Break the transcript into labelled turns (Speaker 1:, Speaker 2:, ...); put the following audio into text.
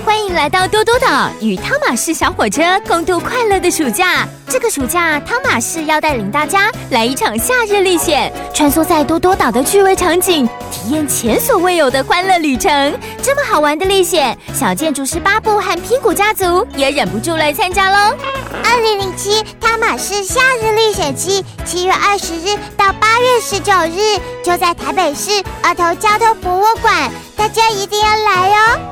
Speaker 1: 欢迎来到多多岛，与汤马士小火车共度快乐的暑假。这个暑假，汤马士要带领大家来一场夏日历险，穿梭在多多岛的趣味场景，体验前所未有的欢乐旅程。这么好玩的历险，小建筑师巴布和拼谷家族也忍不住来参加喽。
Speaker 2: 2007汤马士夏日历险期，7月20日到8月19日，就在台北市儿童交通博物馆，大家一定要来哦。